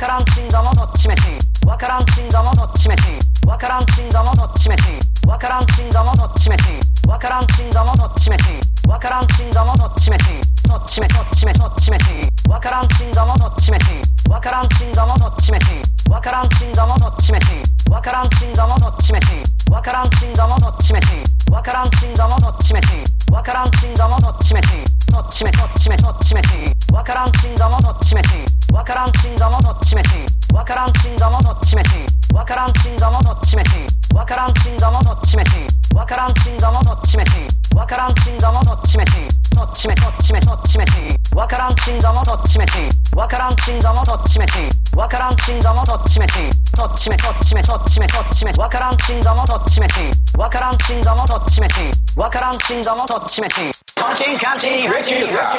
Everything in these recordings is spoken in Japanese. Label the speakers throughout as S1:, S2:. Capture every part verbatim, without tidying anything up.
S1: からんちんだもどっちめちわからんちんだもどっちめちわからんちんだもどっちめちわからんちんだもどっちめちわからんちんだもどっちめちわからんちんだもどっちめちどっちめどっちめどっちめちわからんちんだもどっちめちわからんちんだもどっちめちわからんちんだもどっちめちわからんちんだもどっちめちわからんちんだもどっちめちわからんちんだもどっちめちわからんちんだもどっちめちどっちめどっちめどっちめちわからんちんだもどっちめちわからんちんだもどっちめちわからんちんだもどっちめちわからんちんだもどっちめちわからんちんだもどっちめちわからんちんだもどっちめちわからんちんだもどっちめちどっちめどっちめどっちめちわからんちんだもどっちめちわからんちんだもどっちめちわからんちんだもどっちめちどっちめどっちめどっちめどっちめわからんちんだもどっちめちわからんちんだもどっちめちわからんちんだもどっちめちとんちんかんちんリキューザ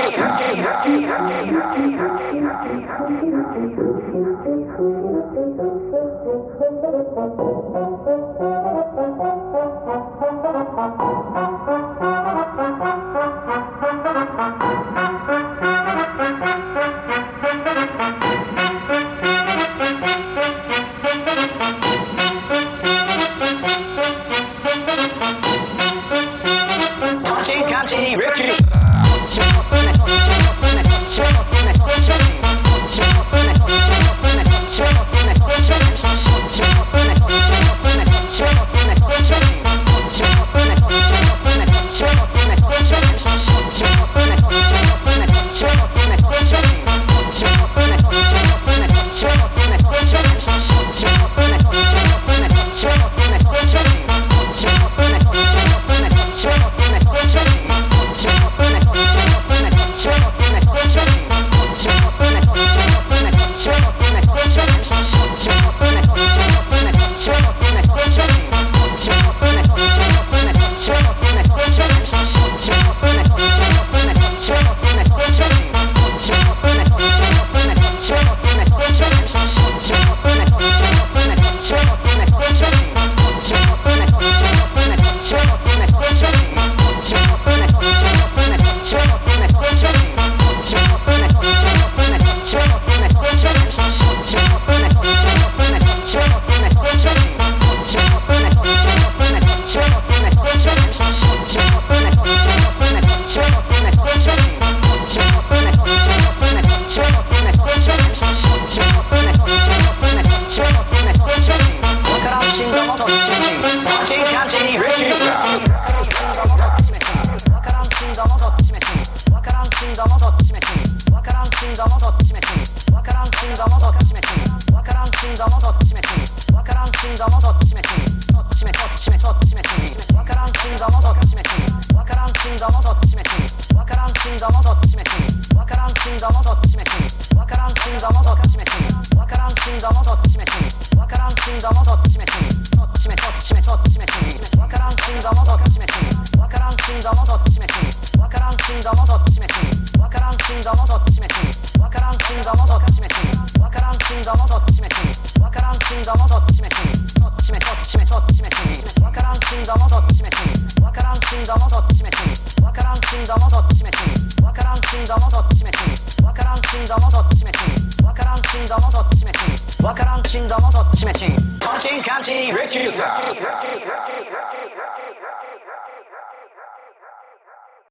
S1: わからんちんだもどっちめちとんちんかんちんリキューザ